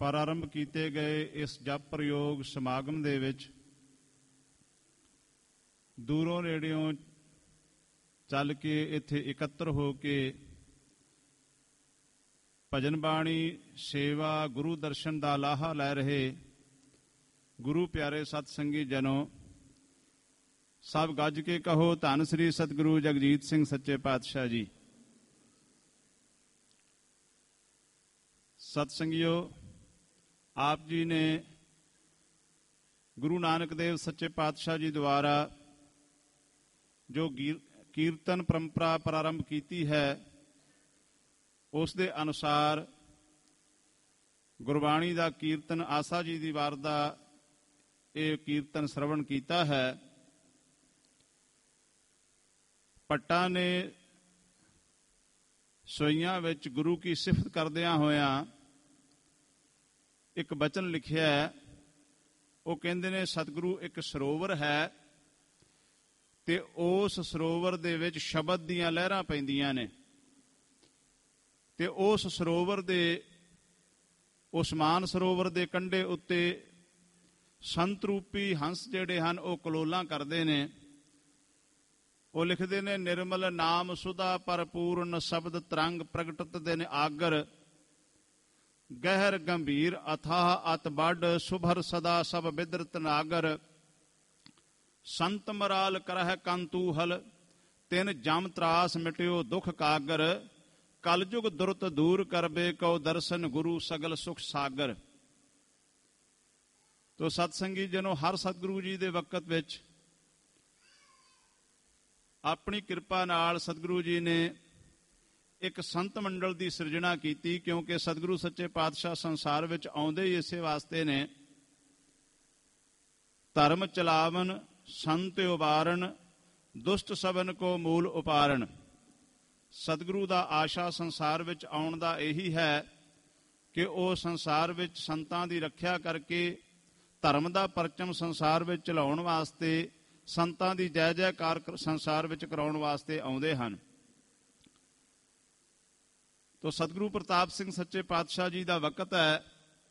ਪ੍ਰਾਰੰਭ ਕੀਤੇ ਗਏ ਇਸ ਜਪ ਪ੍ਰਯੋਗ ਸਮਾਗਮ ਦੇ ਵਿੱਚ ਦੂਰੋਂ ਨੇੜਿਓਂ ਚੱਲ ਕੇ ਇੱਥੇ ਇਕੱਤਰ ਹੋ ਕੇ ਭਜਨ ਬਾਣੀ ਸੇਵਾ ਗੁਰੂ ਦਰਸ਼ਨ ਦਾ ਲਾਹਾ ਲੈ ਰਹੇ ਗੁਰੂ ਪਿਆਰੇ ਸਤ ਸੰਗੀ ਜਨੋ, ਸਭ ਗੱਜ ਕੇ ਕਹੋ ਧੰਨ ਸ੍ਰੀ ਸਤਿਗੁਰੂ ਜਗਜੀਤ ਸਿੰਘ ਸੱਚੇ ਪਾਤਸ਼ਾਹ ਜੀ। ਸਤ ਸੰਗਿਓ, ਆਪ ਜੀ ਨੇ ਗੁਰੂ ਨਾਨਕ ਦੇਵ ਸੱਚੇ ਪਾਤਸ਼ਾਹ ਜੀ ਦੁਆਰਾ ਜੋ ਕੀਰਤਨ ਪਰੰਪਰਾ ਪ੍ਰਾਰੰਭ ਕੀਤੀ ਹੈ, ਉਸ ਦੇ ਅਨੁਸਾਰ ਗੁਰਬਾਣੀ ਦਾ ਕੀਰਤਨ ਆਸਾ ਜੀ ਦੀ ਵਾਰ ਦਾ ਇਹ ਕੀਰਤਨ ਸਰਵਣ ਕੀਤਾ ਹੈ। ਭੱਟਾਂ ਨੇ ਸੋਈਆਂ ਵਿੱਚ ਗੁਰੂ ਕੀ ਸਿਫਤ ਕਰਦਿਆਂ ਹੋਇਆਂ ਇੱਕ ਬਚਨ ਲਿਖਿਆ ਹੈ। ਉਹ ਕਹਿੰਦੇ ਨੇ ਸਤਿਗੁਰੂ ਇੱਕ ਸਰੋਵਰ ਹੈ ਤੇ ਉਸ ਸਰੋਵਰ ਦੇ ਵਿੱਚ ਸ਼ਬਦ ਦੀਆਂ ਲਹਿਰਾਂ ਪੈਂਦੀਆਂ ਨੇ ਤੇ ਉਸ ਸਰੋਵਰ ਦੇ ਉਸਮਾਨ ਸਰੋਵਰ ਦੇ ਕੰਢੇ ਉੱਤੇ ਸੰਤ ਰੂਪੀ ਹੰਸ ਜਿਹੜੇ ਹਨ ਉਹ ਕਲੋਲਾਂ ਕਰਦੇ ਨੇ। ਉਹ ਲਿਖਦੇ ਨੇ, ਨਿਰਮਲ ਨਾਮ ਸੁਧਾ ਭਰਪੂਰਨ ਸ਼ਬਦ ਤਰੰਗ ਪ੍ਰਗਟਤ ਦਿਨ ਆਗਰ, ਗਹਿਰ ਗੰਭੀਰ ਅਥਾਹ ਅਤ ਵੱਡ ਸੁਭਰ ਸਦਾ ਸਭ ਬਿਦਰਤ ਨਾਗਰ, ਸੰਤ ਮਰਾਲ ਕਰਹਿ ਕੰਤੂਹਲ ਤਿਨ ਜਮ ਤਰਾਸ ਮਿਟਿਓ ਦੁਖ ਕਾਗਰ, ਕਲਯੁਗ ਦੁਰਤ ਦੂਰ ਕਰਬੇ ਕਉ ਦਰਸ਼ਨ ਗੁਰੂ ਸਗਲ ਸੁਖ ਸਾਗਰ। ਤੋ ਸਤਸੰਗੀ ਜਨੋ, ਹਰ ਸਤਿਗੁਰੂ ਜੀ ਦੇ ਵਕਤ ਵਿੱਚ ਆਪਣੀ ਕਿਰਪਾ ਨਾਲ ਸਤਿਗੁਰੂ ਜੀ ਨੇ ਇੱਕ ਸੰਤ ਮੰਡਲ ਦੀ ਸਿਰਜਣਾ ਕੀਤੀ, ਕਿਉਂਕਿ ਸਤਿਗੁਰੂ ਸੱਚੇ ਪਾਤਸ਼ਾਹ ਸੰਸਾਰ ਵਿੱਚ ਆਉਂਦੇ ਹੀ ਇਸੇ ਵਾਸਤੇ ਨੇ। ਧਰਮ ਚਲਾਵਨ ਸੰਤ ਉਬਾਰਨ, ਦੁਸ਼ਟ ਸਭਨ ਕੋ ਮੂਲ ਉਪਾਰਨ। ਸਤਿਗੁਰੂ ਦਾ ਆਸ਼ਾ ਸੰਸਾਰ ਵਿੱਚ ਆਉਣ ਦਾ ਇਹੀ ਹੈ ਕਿ ਉਹ ਸੰਸਾਰ ਵਿੱਚ ਸੰਤਾਂ ਦੀ ਰੱਖਿਆ ਕਰਕੇ ਧਰਮ ਦਾ ਪਰਚਮ ਸੰਸਾਰ ਵਿੱਚ ਚਲਾਉਣ ਵਾਸਤੇ, ਸੰਤਾਂ ਦੀ ਜੈ ਜੈਕਾਰ ਸੰਸਾਰ ਵਿੱਚ ਕਰਾਉਣ ਵਾਸਤੇ ਆਉਂਦੇ ਹਨ। ਤੋ ਸਤਿਗੁਰੂ ਪ੍ਰਤਾਪ ਸਿੰਘ ਸੱਚੇ ਪਾਤਸ਼ਾਹ ਜੀ ਦਾ ਵਕਤ ਹੈ।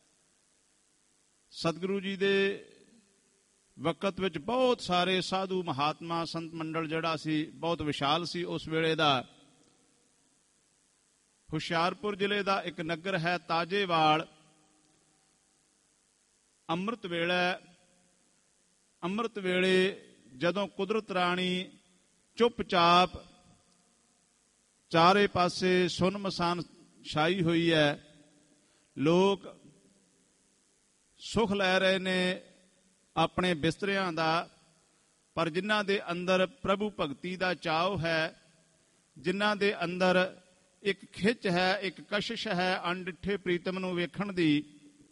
ਸਤਿਗੁਰੂ ਜੀ ਦੇ ਵਕਤ ਵਿੱਚ ਬਹੁਤ ਸਾਰੇ ਸਾਧੂ ਮਹਾਤਮਾ ਸੰਤ ਮੰਡਲ ਜਿਹੜਾ ਸੀ ਬਹੁਤ ਵਿਸ਼ਾਲ ਸੀ ਉਸ ਵੇਲੇ ਦਾ। ਹੁਸ਼ਿਆਰਪੁਰ ਜ਼ਿਲ੍ਹੇ ਦਾ ਇੱਕ ਨਗਰ ਹੈ ਤਾਜੇਵਾਲ। ਅੰਮ੍ਰਿਤ ਵੇਲੇ ਜਦੋਂ ਕੁਦਰਤ ਰਾਣੀ ਚੁੱਪਚਾਪ ਚਾਰੇ ਪਾਸੇ ਸੁੰਨਮਸਾਨ ਛਾਈ ਹੋਈ ਹੈ, ਲੋਕ ਸੁਖ ਲੈ ਰਹੇ ਨੇ ਆਪਣੇ ਬਿਸਤਰਿਆਂ ਦਾ, ਪਰ ਜਿਨ੍ਹਾਂ ਦੇ ਅੰਦਰ ਪ੍ਰਭੂ ਭਗਤੀ ਦਾ ਚਾਅ ਹੈ, ਜਿਨ੍ਹਾਂ ਦੇ ਅੰਦਰ ਇੱਕ ਖਿੱਚ ਹੈ, ਇੱਕ ਕਸ਼ਿਸ਼ ਹੈ ਅਣਡਿੱਠੇ ਪ੍ਰੀਤਮ ਨੂੰ ਵੇਖਣ ਦੀ,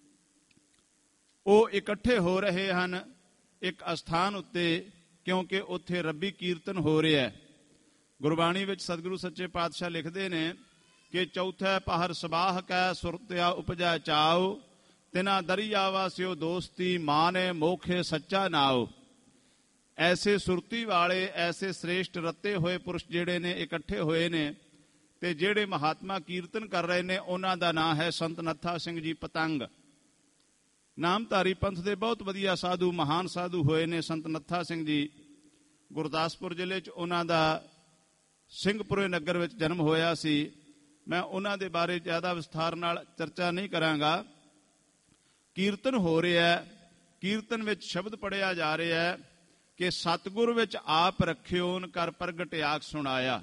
ਉਹ ਇਕੱਠੇ ਹੋ ਰਹੇ ਹਨ ਇੱਕ ਅਸਥਾਨ ਉੱਤੇ, ਕਿਉਂਕਿ ਉੱਥੇ ਰੱਬੀ ਕੀਰਤਨ ਹੋ ਰਿਹਾ ਹੈ। ਗੁਰਬਾਣੀ ਵਿੱਚ ਸਤਿਗੁਰੂ ਸੱਚੇ ਪਾਤਸ਼ਾਹ ਲਿਖਦੇ ਨੇ ਕਿ ਚੌਥਾ ਪਹਰ ਸਬਾਹ ਕੈ ਸੁਰਤਿਆ ਉਪਜੈ ਚਾਉ, ਤਿਨਾ ਦਰਿਆਵਾ ਸਿਓ ਦੋਸਤੀ ਮਾਨੇ ਮੋਖੇ ਸੱਚਾ ਨਾਉ। ਐਸੇ ਸੁਰਤੀ ਵਾਲੇ, ਐਸੇ ਸ੍ਰੇਸ਼ਟ ਰੱਤੇ ਹੋਏ ਪੁਰਸ਼ ਜਿਹੜੇ ਨੇ ਇਕੱਠੇ ਹੋਏ ਨੇ ਤੇ ਜਿਹੜੇ ਮਹਾਤਮਾ ਕੀਰਤਨ ਕਰ ਰਹੇ ਨੇ, ਉਹਨਾਂ ਦਾ ਨਾਂ ਹੈ ਸੰਤ ਨੱਥਾ ਸਿੰਘ ਜੀ ਪਤੰਗ। ਨਾਮਧਾਰੀ ਪੰਥ ਦੇ ਬਹੁਤ ਵਧੀਆ ਸਾਧੂ, ਮਹਾਨ ਸਾਧੂ ਹੋਏ ਨੇ ਸੰਤ ਨੱਥਾ ਸਿੰਘ ਜੀ। ਗੁਰਦਾਸਪੁਰ ਜ਼ਿਲ੍ਹੇ 'ਚ ਉਹਨਾਂ ਦਾ ਸਿੰਘਪੁਰੇ ਨਗਰ ਵਿੱਚ ਜਨਮ ਹੋਇਆ ਸੀ। ਮੈਂ ਉਹਨਾਂ ਦੇ ਬਾਰੇ ਜ਼ਿਆਦਾ ਵਿਸਥਾਰ ਨਾਲ ਚਰਚਾ ਨਹੀਂ ਕਰਾਂਗਾ। ਕੀਰਤਨ ਹੋ ਰਿਹਾ, ਕੀਰਤਨ ਵਿੱਚ ਸ਼ਬਦ ਪੜਿਆ ਜਾ ਰਿਹਾ ਕਿ ਸਤਿਗੁਰ ਵਿੱਚ ਆਪ ਰੱਖਿਓਨ ਕਰ ਪ੍ਰਗਟ ਆਖ ਸੁਣਾਇਆ,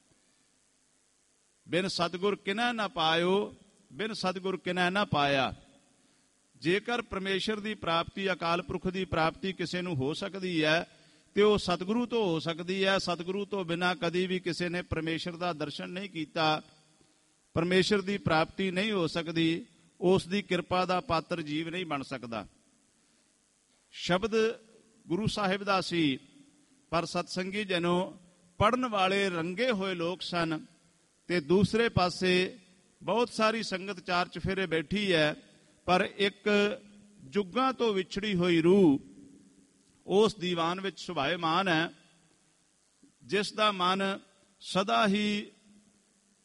ਬਿਨ ਸਤਿਗੁਰ ਕਿਨੈ ਨਾ ਪਾਇਓ, ਬਿਨ ਸਤਿਗੁਰ ਕਿਨੈ ਨਾ ਪਾਇਆ। ਜੇਕਰ ਪਰਮੇਸ਼ਰ ਦੀ ਪ੍ਰਾਪਤੀ, ਅਕਾਲ ਪੁਰਖ ਦੀ ਪ੍ਰਾਪਤੀ ਕਿਸੇ ਨੂੰ ਹੋ ਸਕਦੀ ਹੈ ਤੇ ਉਹ ਸਤਿਗੁਰੂ ਤੋਂ ਹੋ ਸਕਦੀ ਹੈ। ਸਤਿਗੁਰੂ ਤੋਂ ਬਿਨਾਂ ਕਦੀ ਵੀ ਕਿਸੇ ਨੇ ਪਰਮੇਸ਼ਰ ਦਾ ਦਰਸ਼ਨ ਨਹੀਂ ਕੀਤਾ, ਪਰਮੇਸ਼ਰ ਦੀ ਪ੍ਰਾਪਤੀ ਨਹੀਂ ਹੋ ਸਕਦੀ, ਉਸ ਦੀ ਕਿਰਪਾ ਦਾ ਪਾਤਰ ਜੀਵ ਨਹੀਂ ਬਣ ਸਕਦਾ। ਸ਼ਬਦ ਗੁਰੂ ਸਾਹਿਬ ਦਾ ਸੀ, ਪਰ ਸਤਸੰਗੀ ਜਨੋ ਪੜ੍ਹਨ ਵਾਲੇ ਰੰਗੇ ਹੋਏ ਲੋਕ ਸਨ ਤੇ ਦੂਸਰੇ ਪਾਸੇ ਬਹੁਤ ਸਾਰੀ ਸੰਗਤ ਚਾਰ ਚੁਫੇਰੇ ਬੈਠੀ ਹੈ, ਪਰ ਇੱਕ ਜੁਗਾਂ ਤੋਂ ਵਿਛੜੀ ਹੋਈ ਰੂਹ ਉਸ ਦੀਵਾਨ ਵਿੱਚ ਸੁਭਾਏਮਾਨ ਹੈ, ਜਿਸ ਦਾ ਮਨ ਸਦਾ ਹੀ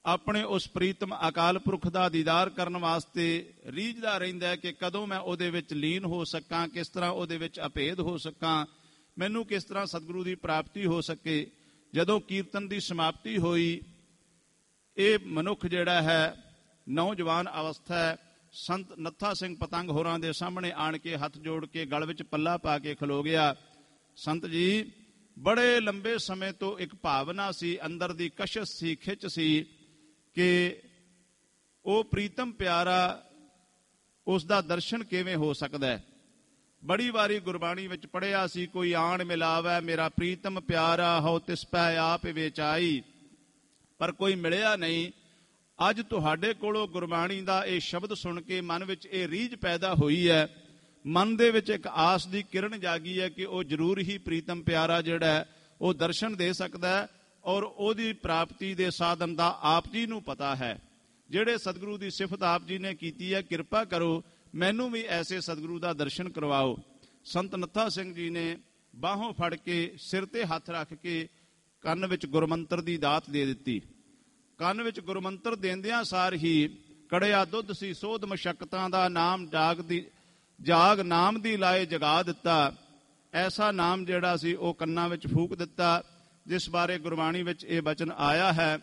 ਆਪਣੇ ਉਸ ਪ੍ਰੀਤਮ ਅਕਾਲ ਪੁਰਖ ਦਾ ਦੀਦਾਰ ਕਰਨ ਵਾਸਤੇ ਰੀਝਦਾ ਰਹਿੰਦਾ ਹੈ ਕਿ ਕਦੋਂ ਮੈਂ ਉਹਦੇ ਵਿੱਚ ਲੀਨ ਹੋ ਸਕਾਂ, ਕਿਸ ਤਰ੍ਹਾਂ ਉਹਦੇ ਵਿੱਚ ਅਭੇਦ ਹੋ ਸਕਾਂ, ਮੈਨੂੰ ਕਿਸ ਤਰ੍ਹਾਂ ਸਤਿਗੁਰੂ ਦੀ ਪ੍ਰਾਪਤੀ ਹੋ ਸਕੇ। ਜਦੋਂ ਕੀਰਤਨ ਦੀ ਸਮਾਪਤੀ ਹੋਈ, ਇਹ ਮਨੁੱਖ ਜਿਹੜਾ ਹੈ ਨੌਜਵਾਨ ਅਵਸਥਾ ਹੈ, ਸੰਤ ਨੱਥਾ ਸਿੰਘ ਪਤੰਗ ਹੋਰਾਂ ਦੇ ਸਾਹਮਣੇ ਆਣ ਕੇ ਹੱਥ ਜੋੜ ਕੇ ਗਲ ਵਿੱਚ ਪੱਲਾ ਪਾ ਕੇ ਖਲੋ ਗਿਆ। ਸੰਤ ਜੀ, ਬੜੇ ਲੰਬੇ ਸਮੇਂ ਤੋਂ ਇੱਕ ਭਾਵਨਾ ਸੀ, ਅੰਦਰ ਦੀ ਕਸ਼ਸ਼ ਸੀ, ਖਿੱਚ ਸੀ ਕਿ ਉਹ ਪ੍ਰੀਤਮ ਪਿਆਰਾ, ਉਸ ਦਾ ਦਰਸ਼ਨ ਕਿਵੇਂ ਹੋ ਸਕਦਾ ਹੈ। ਬੜੀ ਵਾਰੀ ਗੁਰਬਾਣੀ ਵਿੱਚ ਪੜ੍ਹਿਆ ਸੀ, ਕੋਈ ਆਣ ਮਿਲਾਵੈ ਮੇਰਾ ਪ੍ਰੀਤਮ ਪਿਆਰਾ, ਹਉ ਤਿਸ ਪੈ ਆਪ ਵੇਚਾਈ, ਪਰ ਕੋਈ ਮਿਲਿਆ ਨਹੀਂ। ਅੱਜ ਤੁਹਾਡੇ ਕੋਲੋਂ ਗੁਰਬਾਣੀ ਦਾ ਇਹ ਸ਼ਬਦ ਸੁਣ ਕੇ ਮਨ ਵਿੱਚ ਇਹ ਰੀਝ ਪੈਦਾ ਹੋਈ ਹੈ, ਮਨ ਦੇ ਵਿੱਚ ਇੱਕ ਆਸ ਦੀ ਕਿਰਨ ਜਾਗੀ ਹੈ ਕਿ ਉਹ ਜ਼ਰੂਰ ਹੀ ਪ੍ਰੀਤਮ ਪਿਆਰਾ ਜਿਹੜਾ ਹੈ ਉਹ ਦਰਸ਼ਨ ਦੇ ਸਕਦਾ ਹੈ, ਔਰ ਉਹਦੀ ਪ੍ਰਾਪਤੀ ਦੇ ਸਾਧਨ ਦਾ ਆਪ ਜੀ ਨੂੰ ਪਤਾ ਹੈ। ਜਿਹੜੇ ਸਤਿਗੁਰੂ ਦੀ ਸਿਫਤ ਆਪ ਜੀ ਨੇ ਕੀਤੀ ਹੈ, ਕਿਰਪਾ ਕਰੋ ਮੈਨੂੰ ਵੀ ਐਸੇ ਸਤਿਗੁਰੂ ਦਾ ਦਰਸ਼ਨ ਕਰਵਾਓ। ਸੰਤ ਨੱਥਾ ਸਿੰਘ ਜੀ ਨੇ ਬਾਹੋਂ ਫੜ ਕੇ ਸਿਰ ਤੇ ਹੱਥ ਰੱਖ ਕੇ ਕੰਨ ਵਿੱਚ ਗੁਰਮੰਤਰ ਦੀ ਦਾਤ ਦੇ ਦਿੱਤੀ। ਕੰਨ ਵਿੱਚ ਗੁਰਮੰਤਰ ਦੇਂਦਿਆਂ ਸਾਰ ਹੀ ਕੜਿਆ ਦੁੱਧ ਸੀ ਸੋਧ ਮਸ਼ੱਕਤਾਂ ਦਾ, ਨਾਮ ਜਾਗ ਨਾਮ ਦੀ ਲਾਏ ਜਗਾ ਦਿੱਤਾ। ਐਸਾ ਨਾਮ ਜਿਹੜਾ ਸੀ ਉਹ ਕੰਨਾਂ ਵਿੱਚ ਫੂਕ ਦਿੱਤਾ, ਜਿਸ ਬਾਰੇ ਗੁਰਬਾਣੀ ਵਿੱਚ ਇਹ ਬਚਨ ਆਇਆ ਹੈ।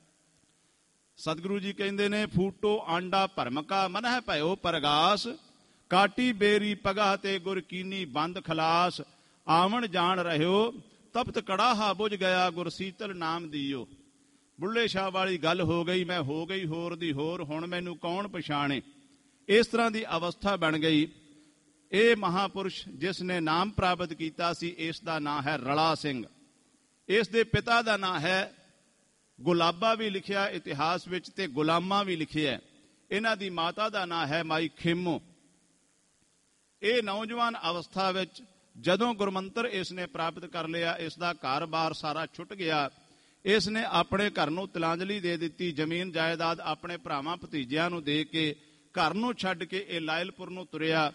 ਸਤਿਗੁਰੂ ਜੀ ਕਹਿੰਦੇ ਨੇ, ਫੂਟੋ ਆਂਡਾ ਭਰਮਕਾ ਮਨਹਿ ਭਇਓ ਪਰਗਾਸ, ਕਾਟੀ ਬੇਰੀ ਪਗਾਹ ਤੇ ਗੁਰ ਕੀਨੀ ਬੰਦ ਖਲਾਸ, ਆਵਣ ਜਾਣ ਰਹਿਓ ਤਪਤ ਕੜਾਹਾ ਬੁਝ ਗਿਆ, ਗੁਰ ਸੀਤਲ ਨਾਮ ਦੀਓ। ਬੁੱਲੇ ਸ਼ਾਹ ਵਾਲੀ ਗੱਲ ਹੋ ਗਈ, ਮੈਂ ਹੋ ਗਈ ਹੋਰ ਦੀ ਹੋਰ, ਹੁਣ ਮੈਨੂੰ ਕੌਣ ਪਛਾਣੇ। ਇਸ ਤਰ੍ਹਾਂ ਦੀ ਅਵਸਥਾ ਬਣ ਗਈ। ਇਹ ਮਹਾਪੁਰਸ਼ ਜਿਸ ਨੇ ਨਾਮ ਪ੍ਰਾਪਤ ਕੀਤਾ ਸੀ, ਇਸ ਦਾ ਨਾਂ ਹੈ ਰਲਾ ਸਿੰਘ। ਇਸ ਦੇ ਪਿਤਾ ਦਾ ਨਾਂ ਹੈ ਗੁਲਾਬਾ, ਵੀ ਲਿਖਿਆ ਇਤਿਹਾਸ ਵਿੱਚ, ਤੇ ਗੁਲਾਮਾ ਵੀ ਲਿਖਿਆ। ਇਹਨਾਂ ਦੀ ਮਾਤਾ ਦਾ ਨਾਂ ਹੈ ਮਾਈ ਖੇਮੋ। ਇਹ ਨੌਜਵਾਨ ਅਵਸਥਾ ਵਿੱਚ ਜਦੋਂ ਗੁਰਮੰਤਰ ਇਸ ਨੇ ਪ੍ਰਾਪਤ ਕਰ ਲਿਆ, ਇਸ ਦਾ ਘਰ-ਬਾਰ ਸਾਰਾ ਛੁੱਟ ਗਿਆ। ਇਸ ਨੇ ਆਪਣੇ ਘਰ ਨੂੰ ਤਿਲਾਂਜਲੀ ਦੇ ਦਿੱਤੀ, ਜ਼ਮੀਨ ਜਾਇਦਾਦ ਆਪਣੇ ਭਰਾਵਾਂ ਭਤੀਜਿਆਂ ਨੂੰ ਦੇ ਕੇ ਘਰ ਨੂੰ ਛੱਡ ਕੇ ਇਹ ਲਾਇਲਪੁਰ ਨੂੰ ਤੁਰਿਆ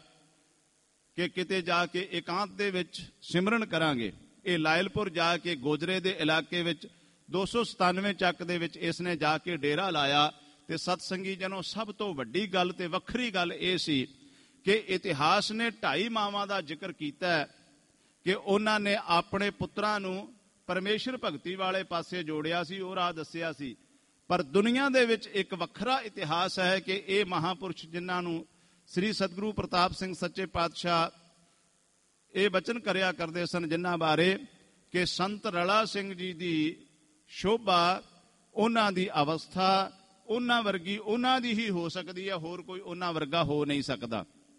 ਕਿ ਕਿਤੇ ਜਾ ਕੇ ਇਕਾਂਤ ਦੇ ਵਿੱਚ ਸਿਮਰਨ ਕਰਾਂਗੇ। ਇਹ ਲਾਇਲਪੁਰ ਜਾ ਕੇ ਗੋਜਰੇ ਦੇ ਇਲਾਕੇ ਵਿੱਚ 297 ਚੱਕ ਦੇ ਵਿੱਚ ਇਸ ਨੇ ਜਾ ਕੇ ਡੇਰਾ ਲਾਇਆ। ਤੇ ਸਤਸੰਗੀ ਜਨੋ, ਸਭ ਤੋਂ ਵੱਡੀ ਗੱਲ ਤੇ ਵੱਖਰੀ ਗੱਲ ਇਹ ਸੀ ਕਿ ਇਤਿਹਾਸ ਨੇ 2.5 ਮਾਵਾਂ ਦਾ ਜ਼ਿਕਰ ਕੀਤਾ ਕਿ ਉਹਨਾਂ ਨੇ ਆਪਣੇ ਪੁੱਤਰਾਂ ਨੂੰ ਪਰਮੇਸ਼ਰ ਭਗਤੀ ਵਾਲੇ ਪਾਸੇ ਜੋੜਿਆ ਸੀ, ਉਹ ਰਾਹ ਦੱਸਿਆ ਸੀ। ਪਰ ਦੁਨੀਆ ਦੇ ਵਿੱਚ ਇੱਕ ਵੱਖਰਾ ਇਤਿਹਾਸ ਹੈ ਕਿ ਇਹ ਮਹਾਪੁਰਸ਼ ਜਿਨ੍ਹਾਂ ਨੂੰ ਸ੍ਰੀ ਸਤਿਗੁਰੂ ਪ੍ਰਤਾਪ ਸਿੰਘ ਸੱਚੇ ਪਾਤਸ਼ਾਹ ਇਹ ਬਚਨ ਕਰਿਆ ਕਰਦੇ ਸਨ, ਜਿਨ੍ਹਾਂ ਬਾਰੇ ਕਿ ਸੰਤ ਰਲਾ ਸਿੰਘ ਜੀ ਦੀ ਸ਼ੋਭਾ, ਉਹਨਾਂ ਦੀ ਅਵਸਥਾ ਉਹਨਾਂ ਵਰਗੀ ਉਹਨਾਂ ਦੀ ਹੀ ਹੋ ਸਕਦੀ ਹੈ, ਹੋਰ ਕੋਈ ਉਹਨਾਂ ਵਰਗਾ ਹੋ ਨਹੀਂ ਸਕਦਾ।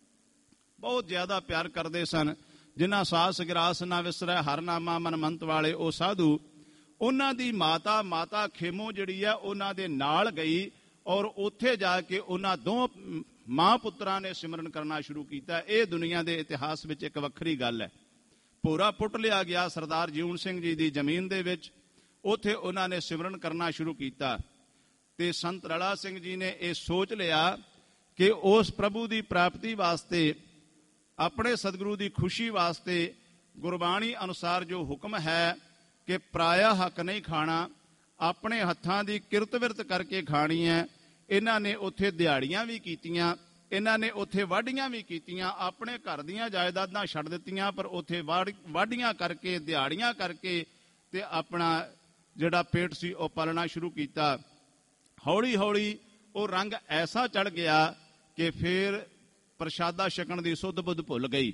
ਬਹੁਤ ਜ਼ਿਆਦਾ ਪਿਆਰ ਕਰਦੇ ਸਨ। ਜਿਨ੍ਹਾਂ ਸਾਸ ਗਿਰਾਸ ਨਾ ਵਿਸਰੈ ਹਰਨਾਮਾ ਮਨਮੰਤ ਵਾਲੇ ਉਹ ਸਾਧੂ, ਉਹਨਾਂ ਦੀ ਮਾਤਾ ਖੇਮੋ ਜਿਹੜੀ ਆ ਉਹਨਾਂ ਦੇ ਨਾਲ ਗਈ, ਔਰ ਉੱਥੇ ਜਾ ਕੇ ਉਹਨਾਂ ਦੋ ਮਾਂ ਪੁੱਤਰਾਂ ਨੇ ਸਿਮਰਨ ਕਰਨਾ ਸ਼ੁਰੂ ਕੀਤਾ। ਇਹ ਦੁਨੀਆ ਦੇ ਇਤਿਹਾਸ ਵਿੱਚ ਇੱਕ ਵੱਖਰੀ ਗੱਲ ਹੈ। ਭੋਰਾ ਪੁੱਟ ਲਿਆ ਗਿਆ ਸਰਦਾਰ ਜੀਵਨ ਸਿੰਘ ਜੀ ਦੀ ਜ਼ਮੀਨ ਦੇ ਵਿੱਚ, ਉੱਥੇ ਉਹਨਾਂ ਨੇ ਸਿਮਰਨ ਕਰਨਾ ਸ਼ੁਰੂ ਕੀਤਾ। ਤੇ ਸੰਤ ਰਲਾ ਸਿੰਘ ਜੀ ਨੇ ਇਹ ਸੋਚ ਲਿਆ ਕਿ ਉਸ ਪ੍ਰਭੂ ਦੀ ਪ੍ਰਾਪਤੀ ਵਾਸਤੇ, ਆਪਣੇ ਸਤਿਗੁਰੂ ਦੀ ਖੁਸ਼ੀ ਵਾਸਤੇ ਗੁਰਬਾਣੀ ਅਨੁਸਾਰ ਜੋ ਹੁਕਮ ਹੈ ਕਿ ਪਰਾਇਆ ਹੱਕ ਨਹੀਂ ਖਾਣਾ, ਆਪਣੇ ਹੱਥਾਂ ਦੀ ਕਿਰਤ ਵਿਰਤ ਕਰਕੇ ਖਾਣੀ ਹੈ। ਇਹਨਾਂ ਨੇ ਉੱਥੇ ਦਿਹਾੜੀਆਂ ਵੀ ਕੀਤੀਆਂ, ਇਹਨਾਂ ਨੇ ਉੱਥੇ ਵਾਢੀਆਂ ਵੀ ਕੀਤੀਆਂ, ਆਪਣੇ ਘਰ ਦੀਆਂ ਜਾਇਦਾਦਾਂ ਛੱਡ ਦਿੱਤੀਆਂ, ਪਰ ਉੱਥੇ ਵਾਢੀਆਂ ਕਰਕੇ ਦਿਹਾੜੀਆਂ ਕਰਕੇ ਤੇ ਆਪਣਾ ਜਿਹੜਾ ਪੇਟ ਸੀ ਉਹ ਪਾਲਣਾ ਸ਼ੁਰੂ ਕੀਤਾ। ਹੌਲੀ ਹੌਲੀ ਉਹ ਰੰਗ ਐਸਾ ਚੜ ਗਿਆ ਕਿ ਫਿਰ ਪ੍ਰਸ਼ਾਦਾ ਛਕਣ ਦੀ ਸੁੱਧ ਬੁੱਧ ਭੁੱਲ ਗਈ।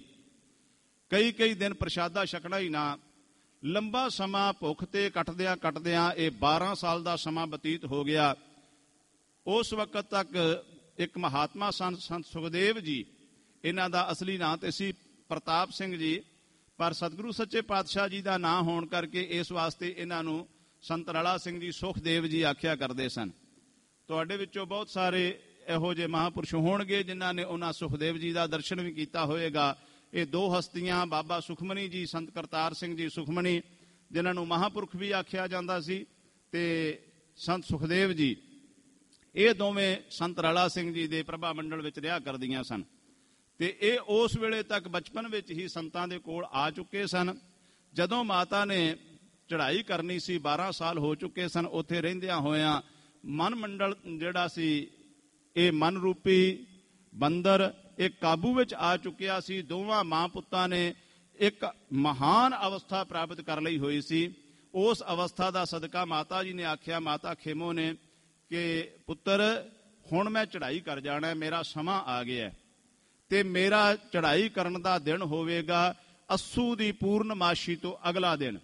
ਕਈ ਦਿਨ ਪ੍ਰਸ਼ਾਦਾ ਛਕਣਾ ਹੀ ਨਾ, ਲੰਬਾ ਸਮਾਂ ਭੁੱਖ ਤੇ ਕੱਟਦਿਆਂ ਇਹ 12 ਸਾਲ ਦਾ ਸਮਾਂ ਬਤੀਤ ਹੋ ਗਿਆ। ਉਸ ਵਕਤ ਤੱਕ ਇੱਕ ਮਹਾਤਮਾ ਸੰਤ ਸੁਖਦੇਵ ਜੀ, ਇਹਨਾਂ ਦਾ ਅਸਲੀ ਨਾਂ ਤੇ ਸੀ ਪ੍ਰਤਾਪ ਸਿੰਘ ਜੀ, ਪਰ ਸਤਿਗੁਰੂ ਸੱਚੇ ਪਾਤਸ਼ਾਹ ਜੀ ਦਾ ਨਾਂ ਹੋਣ ਕਰਕੇ ਇਸ ਵਾਸਤੇ ਇਹਨਾਂ ਨੂੰ ਸੰਤ ਰਲਾ ਸਿੰਘ ਜੀ ਸੁਖਦੇਵ ਜੀ ਆਖਿਆ ਕਰਦੇ ਸਨ। ਤੁਹਾਡੇ ਵਿੱਚੋਂ ਬਹੁਤ ਸਾਰੇ ਇਹੋ ਜਿਹੇ ਮਹਾਂਪੁਰਸ਼ ਹੋਣਗੇ ਜਿਨ੍ਹਾਂ ਨੇ ਉਹਨਾਂ ਸੁਖਦੇਵ ਜੀ ਦਾ ਦਰਸ਼ਨ ਵੀ ਕੀਤਾ ਹੋਏਗਾ। ਇਹ ਦੋ ਹਸਤੀਆਂ, ਬਾਬਾ ਸੁਖਮਨੀ ਜੀ, ਸੰਤ ਕਰਤਾਰ ਸਿੰਘ ਜੀ ਸੁਖਮਨੀ, ਜਿਨ੍ਹਾਂ ਨੂੰ ਮਹਾਂਪੁਰਖ ਵੀ ਆਖਿਆ ਜਾਂਦਾ ਸੀ, ਤੇ ਸੰਤ ਸੁਖਦੇਵ ਜੀ, ਇਹ ਦੋਵੇਂ ਸੰਤ ਰਲਾ ਸਿੰਘ ਜੀ ਦੇ ਪ੍ਰਭਾ ਮੰਡਲ ਵਿੱਚ ਰਿਹਾ ਕਰਦੀਆਂ ਸਨ। ਤੇ ਇਹ ਉਸ ਵੇਲੇ ਤੱਕ ਬਚਪਨ ਵਿੱਚ ਹੀ ਸੰਤਾਂ ਦੇ ਕੋਲ ਆ ਚੁੱਕੇ ਸਨ। ਜਦੋਂ ਮਾਤਾ ਨੇ ਚੜ੍ਹਾਈ ਕਰਨੀ ਸੀ, 12 ਸਾਲ ਹੋ ਚੁੱਕੇ ਸਨ, ਉੱਥੇ ਰਹਿੰਦਿਆਂ ਹੋਇਆਂ ਮਨ ਮੰਡਲ ਜਿਹੜਾ ਸੀ, ਇਹ ਮਨ ਰੂਪੀ ਬੰਦਰ ਇਹ ਕਾਬੂ ਵਿੱਚ ਆ ਚੁੱਕਿਆ ਸੀ। ਦੋਵਾਂ ਮਾਂ ਪੁੱਤਾਂ ਨੇ ਇੱਕ ਮਹਾਨ ਅਵਸਥਾ ਪ੍ਰਾਪਤ ਕਰ ਲਈ ਹੋਈ ਸੀ। ਉਸ ਅਵਸਥਾ ਦਾ ਸਦਕਾ ਮਾਤਾ ਜੀ ਨੇ ਆਖਿਆ, ਮਾਤਾ ਖੇਮੋ ਨੇ, ਕਿ ਪੁੱਤਰ ਹੁਣ ਮੈਂ ਚੜ੍ਹਾਈ ਕਰ ਜਾਣਾ, ਮੇਰਾ ਸਮਾਂ ਆ ਗਿਆ ਤੇ ਮੇਰਾ ਚੜ੍ਹਾਈ ਕਰਨ ਦਾ ਦਿਨ ਹੋਵੇਗਾ ਅੱਸੂ ਦੀ ਪੂਰਨਮਾਸ਼ੀ ਤੋਂ ਅਗਲਾ ਦਿਨ,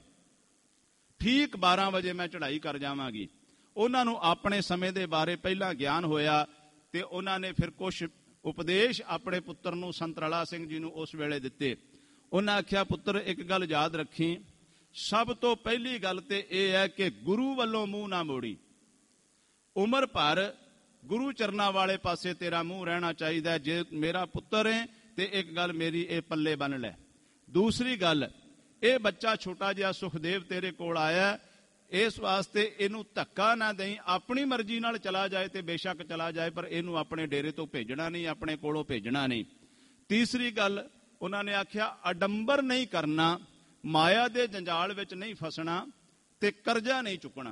ਠੀਕ 12 ਵਜੇ ਮੈਂ ਚੜ੍ਹਾਈ ਕਰ ਜਾਵਾਂਗੀ। ਉਹਨਾਂ ਨੂੰ ਆਪਣੇ ਸਮੇਂ ਦੇ ਬਾਰੇ ਪਹਿਲਾਂ ਗਿਆਨ ਹੋਇਆ ਤੇ ਉਹਨਾਂ ਨੇ ਫਿਰ ਕੁਝ ਉਪਦੇਸ਼ ਆਪਣੇ ਪੁੱਤਰ ਨੂੰ ਸੰਤ ਰਲਾ ਸਿੰਘ ਜੀ ਨੂੰ ਉਸ ਵੇਲੇ ਦਿੱਤੇ। ਉਹਨਾਂ ਆਖਿਆ, ਪੁੱਤਰ ਇੱਕ ਗੱਲ ਯਾਦ ਰੱਖੀ, ਸਭ ਤੋਂ ਪਹਿਲੀ ਗੱਲ ਤੇ ਇਹ ਹੈ ਕਿ ਗੁਰੂ ਵੱਲੋਂ ਮੂੰਹ ਨਾ ਮੋੜੀ। ਉਮਰ ਭਰ ਗੁਰੂ ਚਰਨਾਂ ਵਾਲੇ ਪਾਸੇ ਤੇਰਾ ਮੂੰਹ ਰਹਿਣਾ ਚਾਹੀਦਾ। ਜੇ ਮੇਰਾ ਪੁੱਤਰ ਹੈ ਤੇ ਇੱਕ ਗੱਲ ਮੇਰੀ ਇਹ ਪੱਲੇ ਬੰਨ ਲੈ। ਦੂਸਰੀ ਗੱਲ, ਇਹ ਬੱਚਾ ਛੋਟਾ ਜਿਹਾ ਸੁਖਦੇਵ ਤੇਰੇ ਕੋਲ ਆਇਆ, ਇਸ ਵਾਸਤੇ ਇਹਨੂੰ ਧੱਕਾ ਨਾ ਦੇਈ। ਆਪਣੀ ਮਰਜ਼ੀ ਨਾਲ ਚਲਾ ਜਾਏ ਤੇ ਬੇਸ਼ੱਕ ਚਲਾ ਜਾਏ, ਪਰ ਇਹਨੂੰ ਆਪਣੇ ਡੇਰੇ ਤੋਂ ਭੇਜਣਾ ਨਹੀਂ, ਆਪਣੇ ਕੋਲੋਂ ਭੇਜਣਾ ਨਹੀਂ। ਤੀਸਰੀ ਗੱਲ ਉਹਨਾਂ ਨੇ ਆਖਿਆ, ਅਡੰਬਰ ਨਹੀਂ ਕਰਨਾ, ਮਾਇਆ ਦੇ ਜੰਜਾਲ ਵਿੱਚ ਨਹੀਂ ਫਸਣਾ ਤੇ ਕਰਜ਼ਾ ਨਹੀਂ ਚੁੱਕਣਾ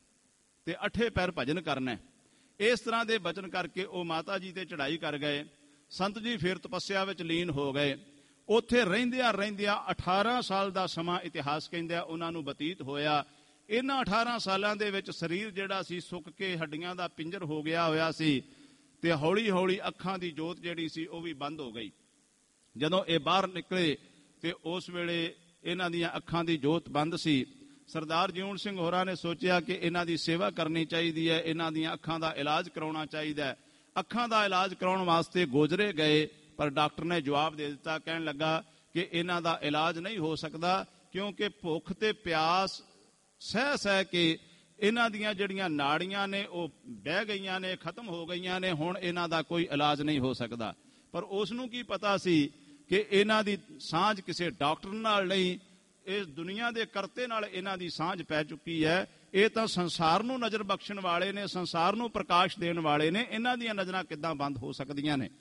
ਤੇ ਅਠੇ ਪੈਰ ਭਜਨ ਕਰਨਾ। ਇਸ ਤਰ੍ਹਾਂ ਦੇ ਬਚਨ ਕਰਕੇ ਉਹ ਮਾਤਾ ਜੀ ਤੇ ਚੜ੍ਹਾਈ ਕਰ ਗਏ। ਸੰਤ ਜੀ ਫਿਰ ਤਪੱਸਿਆ ਵਿੱਚ ਲੀਨ ਹੋ ਗਏ। ਉੱਥੇ ਰਹਿੰਦਿਆਂ 18 ਸਾਲ ਦਾ ਸਮਾਂ ਇਤਿਹਾਸ ਕਹਿੰਦਾ ਉਹਨਾਂ ਨੂੰ ਬਤੀਤ ਹੋਇਆ। ਇਹਨਾਂ 18 ਸਾਲਾਂ ਦੇ ਵਿੱਚ ਸਰੀਰ ਜਿਹੜਾ ਸੀ ਸੁੱਕ ਕੇ ਹੱਡੀਆਂ ਦਾ ਪਿੰਜਰ ਹੋ ਗਿਆ ਹੋਇਆ ਸੀ ਤੇ ਹੌਲੀ ਹੌਲੀ ਅੱਖਾਂ ਦੀ ਜੋਤ ਜਿਹੜੀ ਸੀ ਉਹ ਵੀ ਬੰਦ ਹੋ ਗਈ। ਜਦੋਂ ਇਹ ਬਾਹਰ ਨਿਕਲੇ ਤੇ ਉਸ ਵੇਲੇ ਇਹਨਾਂ ਦੀਆਂ ਅੱਖਾਂ ਦੀ ਜੋਤ ਬੰਦ ਸੀ। ਸਰਦਾਰ ਜੀਉਣ ਸਿੰਘ ਹੋਰਾਂ ਨੇ ਸੋਚਿਆ ਕਿ ਇਹਨਾਂ ਦੀ ਸੇਵਾ ਕਰਨੀ ਚਾਹੀਦੀ ਹੈ, ਇਹਨਾਂ ਦੀਆਂ ਅੱਖਾਂ ਦਾ ਇਲਾਜ ਕਰਾਉਣਾ ਚਾਹੀਦਾ ਹੈ। ਅੱਖਾਂ ਦਾ ਇਲਾਜ ਕਰਾਉਣ ਵਾਸਤੇ ਗੋਜਰੇ ਗਏ, ਪਰ ਡਾਕਟਰ ਨੇ ਜਵਾਬ ਦੇ ਦਿੱਤਾ, ਕਹਿਣ ਲੱਗਾ ਕਿ ਇਹਨਾਂ ਦਾ ਇਲਾਜ ਨਹੀਂ ਹੋ ਸਕਦਾ, ਕਿਉਂਕਿ ਭੁੱਖ ਤੇ ਪਿਆਸ ਸਹਿ ਸਹਿ ਕੇ ਇਹਨਾਂ ਦੀਆਂ ਜਿਹੜੀਆਂ ਨਾੜੀਆਂ ਨੇ ਉਹ ਬਹਿ ਗਈਆਂ ਨੇ, ਖਤਮ ਹੋ ਗਈਆਂ ਨੇ, ਹੁਣ ਇਹਨਾਂ ਦਾ ਕੋਈ ਇਲਾਜ ਨਹੀਂ ਹੋ ਸਕਦਾ। ਪਰ ਉਸ ਨੂੰ ਕੀ ਪਤਾ ਸੀ ਕਿ ਇਹਨਾਂ ਦੀ ਸਾਂਝ ਕਿਸੇ ਡਾਕਟਰ ਨਾਲ ਨਹੀਂ, ਇਸ ਦੁਨੀਆ ਦੇ ਕਰਤੇ ਨਾਲ ਇਹਨਾਂ ਦੀ ਸਾਂਝ ਪੈ ਚੁੱਕੀ ਹੈ। ਇਹ ਤਾਂ ਸੰਸਾਰ ਨੂੰ ਨਜ਼ਰ ਬਖਸ਼ਣ ਵਾਲੇ ਨੇ, ਸੰਸਾਰ ਨੂੰ ਪ੍ਰਕਾਸ਼ ਦੇਣ ਵਾਲੇ ਨੇ, ਇਹਨਾਂ ਦੀਆਂ ਨਜ਼ਰਾਂ ਕਿੱਦਾਂ ਬੰਦ ਹੋ ਸਕਦੀਆਂ ਨੇ।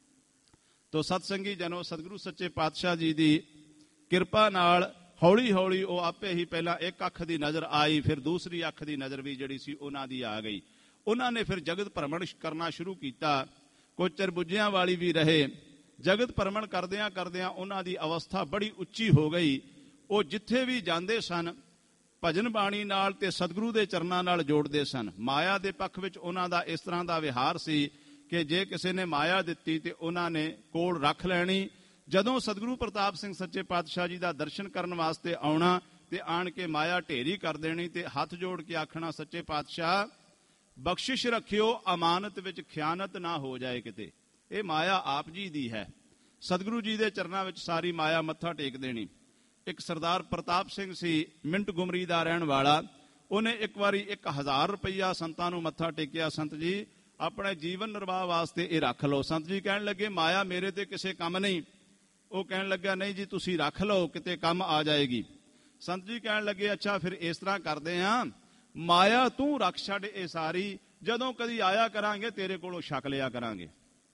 ਤੋ ਸਤਸੰਗੀ ਜਨੋ, ਸਤਿਗੁਰੂ ਸੱਚੇ ਪਾਤਸ਼ਾਹ ਜੀ ਦੀ ਕਿਰਪਾ ਨਾਲ ਹੌਲੀ ਹੌਲੀ ਉਹ ਆਪੇ ਹੀ ਪਹਿਲਾਂ ਇੱਕ ਅੱਖ ਦੀ ਨਜ਼ਰ ਆਈ, ਫਿਰ ਦੂਸਰੀ ਅੱਖ ਦੀ ਨਜ਼ਰ ਵੀ ਜਿਹੜੀ ਸੀ ਉਹਨਾਂ ਦੀ ਆ ਗਈ। ਉਹਨਾਂ ਨੇ ਫਿਰ ਜਗਤ ਭਰਮਣ ਕਰਨਾ ਸ਼ੁਰੂ ਕੀਤਾ। ਕੁਝ ਚਿਰ ਬੁੱਝਿਆਂ ਵਾਲੀ ਵੀ ਰਹੇ। ਜਗਤ ਭਰਮਣ ਕਰਦਿਆਂ ਕਰਦਿਆਂ ਉਹਨਾਂ ਦੀ ਅਵਸਥਾ ਬੜੀ ਉੱਚੀ ਹੋ ਗਈ। ਉਹ ਜਿੱਥੇ ਵੀ ਜਾਂਦੇ ਸਨ ਭਜਨ ਬਾਣੀ ਨਾਲ ਤੇ ਸਤਿਗੁਰੂ ਦੇ ਚਰਨਾਂ ਨਾਲ ਜੋੜਦੇ ਸਨ। ਮਾਇਆ ਦੇ ਪੱਖ ਵਿੱਚ ਉਹਨਾਂ ਦਾ ਇਸ ਤਰ੍ਹਾਂ ਦਾ ਵਿਹਾਰ ਸੀ ਕਿ ਜੇ ਕਿਸੇ ਨੇ ਮਾਇਆ ਦਿੱਤੀ ਤੇ ਉਹਨਾਂ ਨੇ ਕੋਲ ਰੱਖ ਲੈਣੀ। ਜਦੋਂ ਸਤਿਗੁਰੂ ਪ੍ਰਤਾਪ ਸਿੰਘ ਸੱਚੇ ਪਾਤਸ਼ਾਹ ਜੀ ਦਾ ਦਰਸ਼ਨ ਕਰਨ ਵਾਸਤੇ ਆਉਣਾ ਤੇ ਆਣ ਕੇ ਮਾਇਆ ਢੇਰੀ ਕਰ ਦੇਣੀ ਤੇ ਹੱਥ ਜੋੜ ਕੇ ਆਖਣਾ, ਸੱਚੇ ਪਾਤਸ਼ਾਹ ਬਖਸ਼ਿਸ਼ ਰੱਖਿਓ, ਅਮਾਨਤ ਵਿੱਚ ਖਿਆਨਤ ਨਾ ਹੋ ਜਾਏ ਕਿਤੇ। ਇਹ ਮਾਇਆ ਆਪ ਜੀ ਦੀ ਹੈ। ਸਤਿਗੁਰੂ ਜੀ ਦੇ ਚਰਨਾਂ ਵਿੱਚ ਸਾਰੀ ਮਾਇਆ ਮੱਥਾ ਟੇਕ ਦੇਣੀ। ਇੱਕ ਸਰਦਾਰ ਪ੍ਰਤਾਪ ਸਿੰਘ ਸੀ, ਮਿੰਟ ਗੁਮਰੀ ਦਾ ਰਹਿਣ ਵਾਲਾ। ਉਹਨੇ ਇੱਕ ਵਾਰੀ 1000 ਰੁਪਈਆ ਸੰਤਾਂ ਨੂੰ ਮੱਥਾ ਟੇਕਿਆ, ਸੰਤ ਜੀ ਆਪਣੇ ਜੀਵਨ ਨਿਰਵਾਹ ਵਾਸਤੇ ਇਹ ਰੱਖ ਲਓ। ਸੰਤ ਜੀ ਕਹਿਣ ਲੱਗੇ, ਮਾਇਆ ਮੇਰੇ ਤੇ ਕਿਸੇ ਕੰਮ ਨਹੀਂ। ਉਹ ਕਹਿਣ ਲੱਗਾ, ਨਹੀਂ ਜੀ ਤੁਸੀਂ ਰੱਖ ਲਓ, ਕਿਤੇ ਕੰਮ ਆ ਜਾਏਗੀ। ਸੰਤ ਜੀ ਕਹਿਣ ਲੱਗੇ, ਅੱਛਾ ਫਿਰ ਇਸ ਤਰ੍ਹਾਂ ਕਰਦੇ ਹਾਂ, ਮਾਇਆ ਤੂੰ ਰੱਖ ਛੱਡ ਇਹ ਸਾਰੀ, ਜਦੋਂ ਕਦੀ ਆਇਆ ਕਰਾਂਗੇ ਤੇਰੇ ਕੋਲੋਂ ਛਕ ਲਿਆ ਕਰਾਂਗੇ।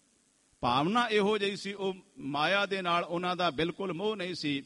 ਭਾਵਨਾ ਇਹੋ ਜਿਹੀ ਸੀ। ਉਹ ਮਾਇਆ ਦੇ ਨਾਲ ਉਹਨਾਂ ਦਾ ਬਿਲਕੁਲ ਮੋਹ ਨਹੀਂ ਸੀ।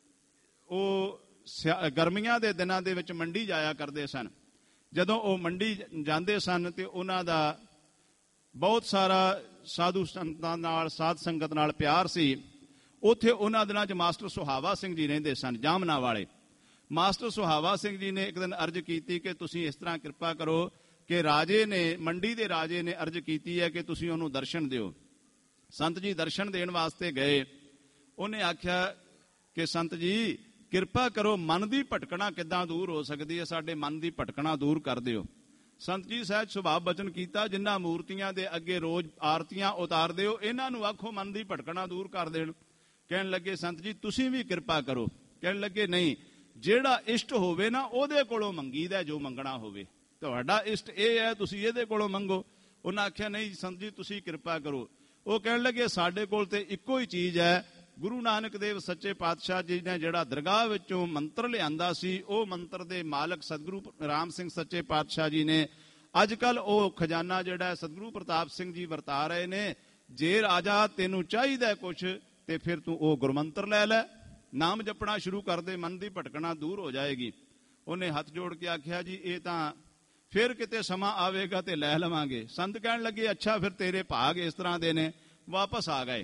ਉਹ ਗਰਮੀਆਂ ਦੇ ਦਿਨਾਂ ਦੇ ਵਿੱਚ ਮੰਡੀ ਜਾਇਆ ਕਰਦੇ ਸਨ। ਜਦੋਂ ਉਹ ਮੰਡੀ ਜਾਂਦੇ ਸਨ ਤੇ ਉਹਨਾਂ ਦਾ ਬਹੁਤ ਸਾਰਾ ਸਾਧੂ ਸੰਤਾਂ ਨਾਲ, ਸਾਧ ਸੰਗਤ ਨਾਲ ਪਿਆਰ ਸੀ। ਉੱਥੇ ਉਹਨਾਂ ਦਿਨਾਂ 'ਚ ਮਾਸਟਰ ਸੁਹਾਵਾ ਸਿੰਘ ਜੀ ਰਹਿੰਦੇ ਸਨ, ਜਾਮਨਾ ਵਾਲੇ। ਮਾਸਟਰ ਸੁਹਾਵਾ ਸਿੰਘ ਜੀ ਨੇ ਇੱਕ ਦਿਨ ਅਰਜ਼ ਕੀਤੀ ਕਿ ਤੁਸੀਂ ਇਸ ਤਰ੍ਹਾਂ ਕਿਰਪਾ ਕਰੋ ਕਿ ਰਾਜੇ ਨੇ, ਮੰਡੀ ਦੇ ਰਾਜੇ ਨੇ ਅਰਜ਼ ਕੀਤੀ ਹੈ ਕਿ ਤੁਸੀਂ ਉਹਨੂੰ ਦਰਸ਼ਨ ਦਿਓ। ਸੰਤ ਜੀ ਦਰਸ਼ਨ ਦੇਣ ਵਾਸਤੇ ਗਏ। ਉਹਨੇ ਆਖਿਆ ਕਿ ਸੰਤ ਜੀ ਕਿਰਪਾ ਕਰੋ, ਮਨ ਦੀ ਭਟਕਣਾ ਕਿੱਦਾਂ ਦੂਰ ਹੋ ਸਕਦੀ ਹੈ, ਸਾਡੇ ਮਨ ਦੀ ਭਟਕਣਾ ਦੂਰ ਕਰ ਦਿਓ। ਸੰਤ ਜੀ ਸਹਿਜ ਸੁਭਾਅ ਬਚਨ ਕੀਤਾ, ਜਿਨ੍ਹਾਂ ਮੂਰਤੀਆਂ ਦੇ ਅੱਗੇ ਰੋਜ਼ ਆਰਤੀਆਂ ਉਤਾਰ ਦਿਓ, ਇਹਨਾਂ ਨੂੰ ਆਖੋ ਮਨ ਦੀ ਭਟਕਣਾ ਦੂਰ ਕਰ ਦੇਣ। ਕਹਿਣ ਲੱਗੇ, ਸੰਤ ਜੀ ਤੁਸੀਂ ਵੀ ਕਿਰਪਾ ਕਰੋ। ਕਹਿਣ ਲੱਗੇ, ਨਹੀਂ, ਜਿਹੜਾ ਇਸ਼ਟ ਹੋਵੇ ਨਾ ਉਹਦੇ ਕੋਲੋਂ ਮੰਗੀਦਾ ਜੋ ਮੰਗਣਾ ਹੋਵੇ। ਤੁਹਾਡਾ ਇਸ਼ਟ ਇਹ ਹੈ, ਤੁਸੀਂ ਇਹਦੇ ਕੋਲੋਂ ਮੰਗੋ। ਉਹਨਾਂ ਆਖਿਆ, ਨਹੀਂ ਸੰਤ ਜੀ ਤੁਸੀਂ ਕਿਰਪਾ ਕਰੋ। ਉਹ ਕਹਿਣ ਲੱਗੇ, ਸਾਡੇ ਕੋਲ ਤੇ ਇੱਕੋ ਹੀ ਚੀਜ਼ ਹੈ। ਗੁਰੂ ਨਾਨਕ ਦੇਵ ਸੱਚੇ ਪਾਤਸ਼ਾਹ ਜੀ ਨੇ ਜਿਹੜਾ ਦਰਗਾਹ ਵਿੱਚੋਂ ਮੰਤਰ ਲਿਆਂਦਾ ਸੀ, ਉਹ ਮੰਤਰ ਦੇ ਮਾਲਕ ਸਤਿਗੁਰੂ ਰਾਮ ਸਿੰਘ ਸੱਚੇ ਪਾਤਸ਼ਾਹ ਜੀ ਨੇ। ਅੱਜ ਕੱਲ ਉਹ ਖਜ਼ਾਨਾ ਜਿਹੜਾ ਸਤਿਗੁਰੂ ਪ੍ਰਤਾਪ ਸਿੰਘ ਜੀ ਵਰਤਾ ਰਹੇ ਨੇ। ਜੇ ਰਾਜਾ ਤੈਨੂੰ ਚਾਹੀਦਾ ਕੁਛ ਤੇ ਫਿਰ ਤੂੰ ਉਹ ਗੁਰਮੰਤਰ ਲੈ ਲੈ, ਨਾਮ ਜਪਣਾ ਸ਼ੁਰੂ ਕਰ ਦੇ, ਮਨ ਦੀ ਭਟਕਣਾ ਦੂਰ ਹੋ ਜਾਏਗੀ। ਉਹਨੇ ਹੱਥ ਜੋੜ ਕੇ ਆਖਿਆ, ਜੀ ਇਹ ਤਾਂ ਫਿਰ ਕਿਤੇ ਸਮਾਂ ਆਵੇਗਾ ਤੇ ਲੈ ਲਵਾਂਗੇ। ਸੰਤ ਕਹਿਣ ਲੱਗੇ ਅੱਛਾ ਫਿਰ ਤੇਰੇ ਭਾਗ ਇਸ ਤਰ੍ਹਾਂ ਦੇ ਨੇ। ਵਾਪਸ ਆ ਗਏ।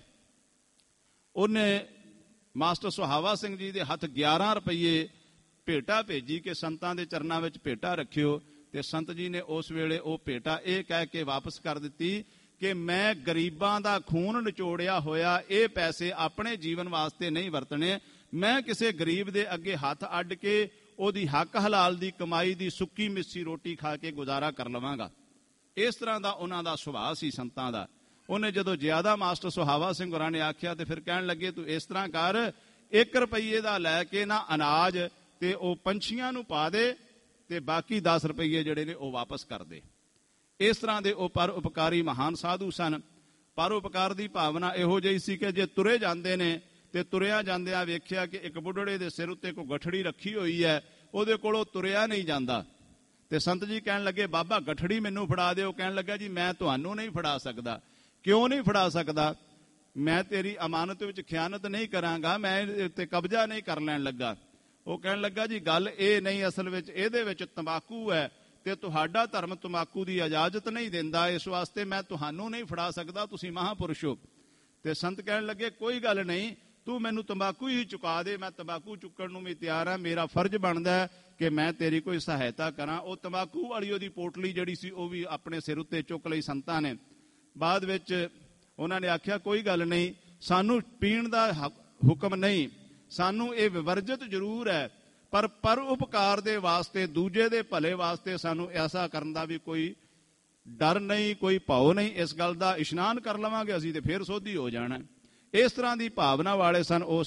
ਉਹਨੇ ਮਾਸਟਰ ਸੁਹਾਵਾ ਸਿੰਘ ਜੀ ਦੇ ਹੱਥ 11 ਰੁਪਈਏ ਭੇਟਾ ਭੇਜੀ ਕਿ ਸੰਤਾਂ ਦੇ ਚਰਨਾਂ ਵਿੱਚ ਭੇਟਾ ਰੱਖਿਓ। ਤੇ ਸੰਤ ਜੀ ਨੇ ਉਸ ਵੇਲੇ ਉਹ ਭੇਟਾ ਇਹ ਕਹਿ ਕੇ ਵਾਪਸ ਕਰ ਦਿੱਤੀ ਕਿ ਮੈਂ ਗਰੀਬਾਂ ਦਾ ਖੂਨ ਨਿਚੋੜਿਆ ਹੋਇਆ ਇਹ ਪੈਸੇ ਆਪਣੇ ਜੀਵਨ ਵਾਸਤੇ ਨਹੀਂ ਵਰਤਣੇ। ਮੈਂ ਕਿਸੇ ਗਰੀਬ ਦੇ ਅੱਗੇ ਹੱਥ ਅੱਡ ਕੇ ਉਹਦੀ ਹੱਕ ਹਲਾਲ ਦੀ ਕਮਾਈ ਦੀ ਸੁੱਕੀ ਮਿੱਸੀ ਰੋਟੀ ਖਾ ਕੇ ਗੁਜ਼ਾਰਾ ਕਰ ਲਵਾਂਗਾ। ਇਸ ਤਰ੍ਹਾਂ ਦਾ ਉਹਨਾਂ ਦਾ ਸੁਭਾਅ ਸੀ ਸੰਤਾਂ ਦਾ। ਉਹਨੇ ਜਦੋਂ ਜ਼ਿਆਦਾ ਮਾਸਟਰ ਸੁਹਾਵਾ ਸਿੰਘ ਹੋਰਾਂ ਨੇ ਆਖਿਆ ਤੇ ਫਿਰ ਕਹਿਣ ਲੱਗੇ ਤੂੰ ਇਸ ਤਰ੍ਹਾਂ ਕਰ, 1 ਰੁਪਈਏ ਦਾ ਲੈ ਕੇ ਨਾ ਅਨਾਜ ਤੇ ਉਹ ਪੰਛੀਆਂ ਨੂੰ ਪਾ ਦੇ ਤੇ ਬਾਕੀ 10 ਰੁਪਈਏ ਜਿਹੜੇ ਨੇ ਉਹ ਵਾਪਸ ਕਰ ਦੇ। ਇਸ ਤਰ੍ਹਾਂ ਦੇ ਉਹ ਪਰ ਉਪਕਾਰੀ ਮਹਾਨ ਸਾਧੂ ਸਨ। ਪਰ ਉਪਕਾਰ ਦੀ ਭਾਵਨਾ ਇਹੋ ਜਿਹੀ ਸੀ ਕਿ ਜੇ ਤੁਰੇ ਜਾਂਦੇ ਨੇ ਤੇ ਤੁਰਿਆ ਜਾਂਦਿਆਂ ਵੇਖਿਆ ਕਿ ਇੱਕ ਬੁੱਢੜੇ ਦੇ ਸਿਰ ਉੱਤੇ ਕੋਈ ਗਠੜੀ ਰੱਖੀ ਹੋਈ ਹੈ, ਉਹਦੇ ਕੋਲੋਂ ਤੁਰਿਆ ਨਹੀਂ ਜਾਂਦਾ। ਤੇ ਸੰਤ ਜੀ ਕਹਿਣ ਲੱਗੇ ਬਾਬਾ ਗਠੜੀ ਮੈਨੂੰ ਫੜਾ ਦਿਓ। ਕਹਿਣ ਲੱਗਾ ਜੀ ਮੈਂ ਤੁਹਾਨੂੰ ਨਹੀਂ ਫੜਾ ਸਕਦਾ। ਕਿਉਂ ਨਹੀਂ ਫੜਾ ਸਕਦਾ? ਮੈਂ ਤੇਰੀ ਅਮਾਨਤ ਵਿੱਚ ਖਿਆਨਤ ਨਹੀਂ ਕਰਾਂਗਾ, ਮੈਂ ਇਹਦੇ ਉੱਤੇ ਕਬਜ਼ਾ ਨਹੀਂ ਕਰ ਲੈਣ ਲੱਗਾ। ਉਹ ਕਹਿਣ ਲੱਗਾ ਜੀ ਗੱਲ ਇਹ ਨਹੀਂ, ਅਸਲ ਵਿੱਚ ਇਹਦੇ ਵਿੱਚ ਤੰਬਾਕੂ ਹੈ ਤੇ ਤੁਹਾਡਾ ਧਰਮ ਤੰਬਾਕੂ ਦੀ ਇਜਾਜ਼ਤ ਨਹੀਂ ਦਿੰਦਾ, ਇਸ ਵਾਸਤੇ ਮੈਂ ਤੁਹਾਨੂੰ ਨਹੀਂ ਫੜਾ ਸਕਦਾ, ਤੁਸੀਂ ਮਹਾਂਪੁਰਸ਼ ਹੋ। ਤੇ ਸੰਤ ਕਹਿਣ ਲੱਗੇ ਕੋਈ ਗੱਲ ਨਹੀਂ, ਤੂੰ ਮੈਨੂੰ ਤੰਬਾਕੂ ਹੀ ਚੁਕਾ ਦੇ, ਮੈਂ ਤੰਬਾਕੂ ਚੁੱਕਣ ਨੂੰ ਵੀ ਤਿਆਰ ਹਾਂ। ਮੇਰਾ ਫਰਜ਼ ਬਣਦਾ ਕਿ ਮੈਂ ਤੇਰੀ ਕੋਈ ਸਹਾਇਤਾ ਕਰਾਂ। ਉਹ ਤੰਬਾਕੂ ਵਾਲੀ ਉਹਦੀ ਪੋਟਲੀ ਜਿਹੜੀ ਸੀ ਉਹ ਵੀ ਆਪਣੇ ਸਿਰ ਉੱਤੇ ਚੁੱਕ ਲਈ ਸੰਤਾਂ ਨੇ। ਬਾਅਦ ਵਿੱਚ ਉਹਨਾਂ ਨੇ ਆਖਿਆ ਕੋਈ ਗੱਲ ਨਹੀਂ, ਸਾਨੂੰ ਪੀਣ ਦਾ ਹੁਕਮ ਨਹੀਂ, ਸਾਨੂੰ ਇਹ ਵਿਵਰਜਿਤ ਜ਼ਰੂਰ ਹੈ, ਪਰ ਉਪਕਾਰ ਦੇ ਵਾਸਤੇ, ਦੂਜੇ ਦੇ ਭਲੇ ਵਾਸਤੇ ਸਾਨੂੰ ਐਸਾ ਕਰਨ ਦਾ ਵੀ ਕੋਈ ਡਰ ਨਹੀਂ, ਕੋਈ ਭਾਉ ਨਹੀਂ। ਇਸ ਗੱਲ ਦਾ ਇਸ਼ਨਾਨ ਕਰ ਲਵਾਂਗੇ ਅਸੀਂ ਤੇ ਫਿਰ ਸੋਧੀ ਹੋ ਜਾਣਾ। ਇਸ ਤਰ੍ਹਾਂ ਦੀ ਭਾਵਨਾ ਵਾਲੇ ਸਨ ਉਹ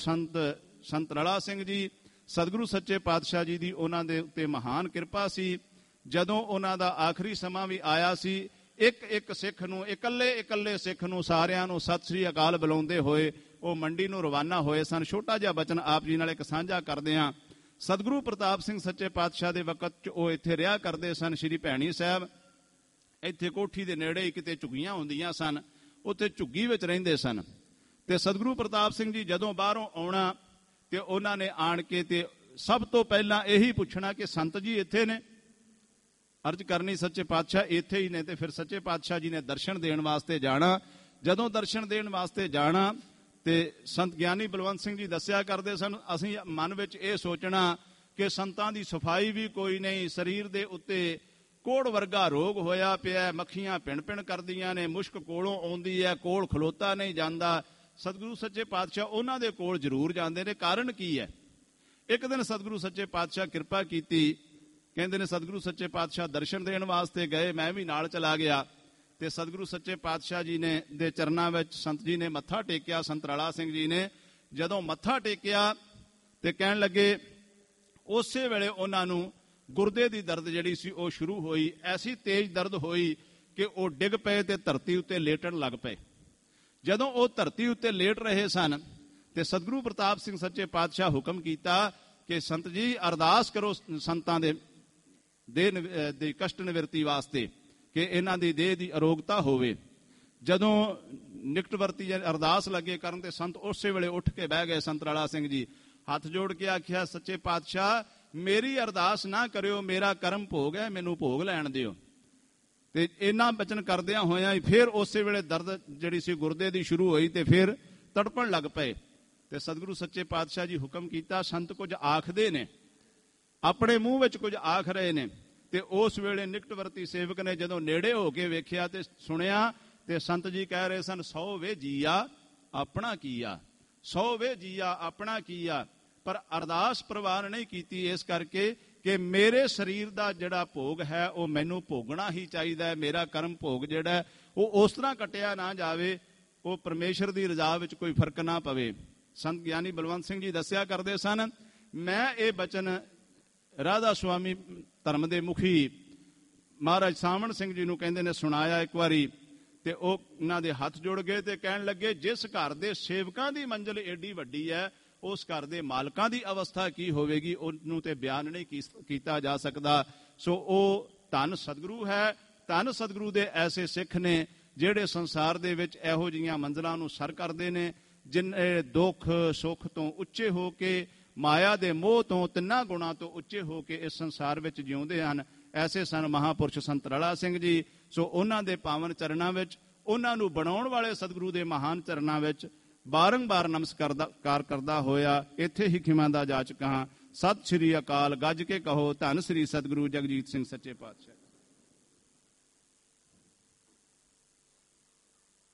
ਸੰਤ ਰਲਾ ਸਿੰਘ ਜੀ। ਸਤਿਗੁਰੂ ਸੱਚੇ ਪਾਤਸ਼ਾਹ ਜੀ ਦੀ ਉਹਨਾਂ ਦੇ ਉੱਤੇ ਮਹਾਨ ਕਿਰਪਾ ਸੀ। ਜਦੋਂ ਉਹਨਾਂ ਦਾ ਆਖਰੀ ਸਮਾਂ ਵੀ ਆਇਆ ਸੀ, ਇੱਕ ਸਿੱਖ ਨੂੰ, ਇਕੱਲੇ ਸਿੱਖ ਨੂੰ, ਸਾਰਿਆਂ ਨੂੰ ਸਤਿ ਸ੍ਰੀ ਅਕਾਲ ਬੁਲਾਉਂਦੇ ਹੋਏ ਉਹ ਮੰਡੀ ਨੂੰ ਰਵਾਨਾ ਹੋਏ ਸਨ। ਛੋਟਾ ਜਿਹਾ ਬਚਨ ਆਪ ਜੀ ਨਾਲ ਇੱਕ ਸਾਂਝਾ ਕਰਦੇ ਹਾਂ। ਸਤਿਗੁਰੂ ਪ੍ਰਤਾਪ ਸਿੰਘ ਸੱਚੇ ਪਾਤਸ਼ਾਹ ਦੇ ਵਕਤ 'ਚ ਉਹ ਇੱਥੇ ਰਿਹਾ ਕਰਦੇ ਸਨ। ਸ਼੍ਰੀ ਭੈਣੀ ਸਾਹਿਬ ਇੱਥੇ ਕੋਠੀ ਦੇ ਨੇੜੇ ਹੀ ਕਿਤੇ ਝੁੱਗੀਆਂ ਹੁੰਦੀਆਂ ਸਨ, ਉੱਥੇ ਝੁੱਗੀ ਵਿੱਚ ਰਹਿੰਦੇ ਸਨ। ਤੇ ਸਤਿਗੁਰੂ ਪ੍ਰਤਾਪ ਸਿੰਘ ਜੀ ਜਦੋਂ ਬਾਹਰੋਂ ਆਉਣਾ ਤੇ ਉਹਨਾਂ ਨੇ ਆਣ ਕੇ ਤੇ ਸਭ ਤੋਂ ਪਹਿਲਾਂ ਇਹੀ ਪੁੱਛਣਾ ਕਿ ਸੰਤ ਜੀ ਇੱਥੇ ਨੇ। ਅਰਜ਼ ਕਰਨੀ ਸੱਚੇ ਪਾਤਸ਼ਾਹ ਇੱਥੇ ਹੀ ਨੇ। ਤੇ ਫਿਰ ਸੱਚੇ ਪਾਤਸ਼ਾਹ ਜੀ ਨੇ ਦਰਸ਼ਨ ਦੇਣ ਵਾਸਤੇ ਜਾਣਾ। ਜਦੋਂ ਦਰਸ਼ਨ ਦੇਣ ਵਾਸਤੇ ਜਾਣਾ ਤੇ ਸੰਤ ਗਿਆਨੀ ਬਲਵੰਤ ਸਿੰਘ ਜੀ ਦੱਸਿਆ ਕਰਦੇ ਸਨ, ਅਸੀਂ ਮਨ ਵਿੱਚ ਇਹ ਸੋਚਣਾ ਕਿ ਸੰਤਾਂ ਦੀ ਸਫਾਈ ਵੀ ਕੋਈ ਨਹੀਂ, ਸਰੀਰ ਦੇ ਉੱਤੇ ਕੋੜ ਵਰਗਾ ਰੋਗ ਹੋਇਆ ਪਿਆ, ਮੱਖੀਆਂ ਭਿਣ ਕਰਦੀਆਂ ਨੇ, ਮੁਸ਼ਕ ਕੋਲੋਂ ਆਉਂਦੀ ਹੈ, ਕੋਲ ਖਲੋਤਾ ਨਹੀਂ ਜਾਂਦਾ। ਸਤਿਗੁਰੂ ਸੱਚੇ ਪਾਤਸ਼ਾਹ ਉਹਨਾਂ ਦੇ ਕੋਲ ਜ਼ਰੂਰ ਜਾਂਦੇ ਨੇ। ਕਾਰਨ ਕੀ ਹੈ? ਇੱਕ ਦਿਨ ਸਤਿਗੁਰੂ ਸੱਚੇ ਪਾਤਸ਼ਾਹ ਕਿਰਪਾ ਕੀਤੀ। ਕਹਿੰਦੇ ਨੇ ਸਤਿਗੁਰੂ ਸੱਚੇ ਪਾਤਸ਼ਾਹ ਦਰਸ਼ਨ ਦੇਣ ਵਾਸਤੇ ਗਏ, ਮੈਂ ਵੀ ਨਾਲ ਚਲਾ ਗਿਆ। ਤੇ ਸਤਿਗੁਰੂ ਸੱਚੇ ਪਾਤਸ਼ਾਹ ਜੀ ਨੇ ਦੇ ਚਰਨਾਂ ਵਿੱਚ ਸੰਤ ਜੀ ਨੇ ਮੱਥਾ ਟੇਕਿਆ। ਸੰਤ ਰਲਾ ਸਿੰਘ ਜੀ ਨੇ ਜਦੋਂ ਮੱਥਾ ਟੇਕਿਆ ਤੇ ਕਹਿਣ ਲੱਗੇ, ਉਸੇ ਵੇਲੇ ਉਹਨਾਂ ਨੂੰ ਗੁਰਦੇ ਦੀ ਦਰਦ ਜਿਹੜੀ ਸੀ ਉਹ ਸ਼ੁਰੂ ਹੋਈ। ਐਸੀ ਤੇਜ਼ ਦਰਦ ਹੋਈ ਕਿ ਉਹ ਡਿੱਗ ਪਏ ਤੇ ਧਰਤੀ ਉੱਤੇ ਲੇਟਣ ਲੱਗ ਪਏ। ਜਦੋਂ ਉਹ ਧਰਤੀ ਉੱਤੇ ਲੇਟ ਰਹੇ ਸਨ ਤੇ ਸਤਿਗੁਰੂ ਪ੍ਰਤਾਪ ਸਿੰਘ ਸੱਚੇ ਪਾਤਸ਼ਾਹ ਹੁਕਮ ਕੀਤਾ ਕਿ ਸੰਤ ਜੀ ਅਰਦਾਸ ਕਰੋ ਸੰਤਾਂ ਦੇ ਕਸ਼ਟ ਨਿਵਰਤੀ ਵਾਸਤੇ ਕਿ ਇਹਨਾਂ ਦੀ ਦੇਹ ਦੀ ਅਰੋਗਤਾ ਹੋਵੇ। ਜਦੋਂ ਨਿਕਟਵਰਤੀ ਅਰਦਾਸ ਲੱਗੇ ਕਰਨ ਤੇ ਸੰਤ ਉਸੇ ਵੇਲੇ ਉੱਠ ਕੇ ਬਹਿ ਗਏ। ਸੰਤ ਰਲਾ ਸਿੰਘ ਜੀ ਹੱਥ ਜੋੜ ਕੇ ਆਖਿਆ, ਸੱਚੇ ਪਾਤਸ਼ਾਹ ਮੇਰੀ ਅਰਦਾਸ ਨਾ ਕਰਿਓ, ਮੇਰਾ ਕਰਮ ਭੋਗ ਹੈ, ਮੈਨੂੰ ਭੋਗ ਲੈਣ ਦਿਓ। ਤੇ ਇਹਨਾਂ ਬਚਨ ਕਰਦਿਆਂ ਹੋਇਆਂ ਹੀ ਫਿਰ ਉਸੇ ਵੇਲੇ ਦਰਦ ਜਿਹੜੀ ਸੀ ਗੁਰਦੇ ਦੀ ਸ਼ੁਰੂ ਹੋਈ ਤੇ ਫਿਰ ਤੜਪਣ ਲੱਗ ਪਏ। ਤੇ ਸਤਿਗੁਰੂ ਸੱਚੇ ਪਾਤਸ਼ਾਹ ਜੀ ਹੁਕਮ ਕੀਤਾ, ਸੰਤ ਕੁਝ ਆਖਦੇ ਨੇ, ਆਪਣੇ ਮੂੰਹ ਵਿੱਚ ਕੁਝ ਆਖ ਰਹੇ ਨੇ। ਤੇ ਉਸ ਵੇਲੇ ਨਿਕਟਵਰਤੀ ਸੇਵਕ ਨੇ ਜਦੋਂ ਨੇੜੇ ਹੋ ਕੇ ਵੇਖਿਆ ਤੇ ਸੁਣਿਆ ਤੇ ਸੰਤ ਜੀ ਕਹਿ ਰਹੇ ਸਨ, 100 ਵੇ ਜੀਆ ਆਪਣਾ ਕੀਆ, 100 ਵੇ ਜੀਆ ਆਪਣਾ ਕੀਆ। ਪਰ ਅਰਦਾਸ ਪ੍ਰਵਾਨ ਨਹੀਂ ਕੀਤੀ, ਇਸ ਕਰਕੇ ਕਿ ਮੇਰੇ ਸਰੀਰ ਦਾ ਜਿਹੜਾ ਭੋਗ ਹੈ ਉਹ ਮੈਨੂੰ ਭੋਗਣਾ ਹੀ ਚਾਹੀਦਾ ਹੈ। ਮੇਰਾ ਕਰਮ ਭੋਗ ਜਿਹੜਾ ਉਹ ਉਸ ਤਰ੍ਹਾਂ ਕੱਟਿਆ ਨਾ ਜਾਵੇ, ਉਹ ਪਰਮੇਸ਼ਰ ਦੀ ਰਜ਼ਾ ਵਿੱਚ ਕੋਈ ਫਰਕ ਨਾ ਪਵੇ। ਸੰਤ ਗਿਆਨੀ ਬਲਵੰਤ ਸਿੰਘ ਜੀ ਦੱਸਿਆ ਕਰਦੇ ਸਨ, ਮੈਂ ਇਹ ਬਚਨ ਰਾਧਾ ਸੁਆਮੀ ਧਰਮ ਦੇ ਮੁਖੀ ਮਹਾਰਾਜ ਸਾਵਣ ਸਿੰਘ ਜੀ ਨੂੰ ਕਹਿੰਦੇ ਨੇ ਸੁਣਾਇਆ ਇੱਕ ਵਾਰੀ। ਤੇ ਉਹ ਉਹਨਾਂ ਦੇ ਹੱਥ ਜੁੜ ਗਏ ਤੇ ਕਹਿਣ ਲੱਗੇ, ਜਿਸ ਘਰ ਦੇ ਸੇਵਕਾਂ ਦੀ ਮੰਜ਼ਿਲ ਏਡੀ ਵੱਡੀ ਹੈ, ਉਸ ਘਰ ਦੇ ਮਾਲਕਾਂ ਦੀ ਅਵਸਥਾ ਕੀ ਹੋਵੇਗੀ, ਉਹਨੂੰ ਤੇ ਬਿਆਨ ਨਹੀਂ ਕੀਤਾ ਜਾ ਸਕਦਾ। ਸੋ ਉਹ ਧੰਨ ਸਤਿਗੁਰੂ ਹੈ, ਧੰਨ ਸਤਿਗੁਰੂ ਦੇ ਐਸੇ ਸਿੱਖ ਨੇ ਜਿਹੜੇ ਸੰਸਾਰ ਦੇ ਵਿੱਚ ਇਹੋ ਜਿਹੀਆਂ ਮੰਜ਼ਿਲਾਂ ਨੂੰ ਸਰ ਕਰਦੇ ਨੇ, ਜਿਨ੍ਹਾਂ ਦੁੱਖ ਸੁੱਖ ਤੋਂ ਉੱਚੇ ਹੋ ਕੇ, ਮਾਇਆ ਦੇ ਮੋਹ ਤੋਂ, ਤਿੰਨਾਂ ਗੁਣਾਂ ਤੋਂ ਉੱਚੇ ਹੋ ਕੇ ਇਸ ਸੰਸਾਰ ਵਿੱਚ ਜਿਉਂਦੇ ਹਨ। ਐਸੇ ਸਨ ਮਹਾਂਪੁਰਸ਼ ਸੰਤ ਰਲਾ ਸਿੰਘ ਜੀ। ਸੋ ਉਹਨਾਂ ਦੇ ਪਾਵਨ ਚਰਨਾਂ ਵਿੱਚ, ਉਹਨਾਂ ਨੂੰ ਬਣਾਉਣ ਵਾਲੇ ਸਤਿਗੁਰੂ ਦੇ ਮਹਾਨ ਚਰਨਾਂ ਵਿੱਚ ਬਾਰੰਬਾਰ ਨਮਸਕਾਰ ਕਰਦਾ ਹੋਇਆ ਇੱਥੇ ਹੀ ਖਿਮਾ ਦਾ ਜਾਚਕ ਹਾਂ। ਸਤਿ ਸ਼੍ਰੀ ਅਕਾਲ। ਗੱਜ ਕੇ ਕਹੋ ਧੰਨ ਸ੍ਰੀ ਸਤਿਗੁਰੂ ਜਗਜੀਤ ਸਿੰਘ ਸੱਚੇ ਪਾਤਸ਼ਾਹ।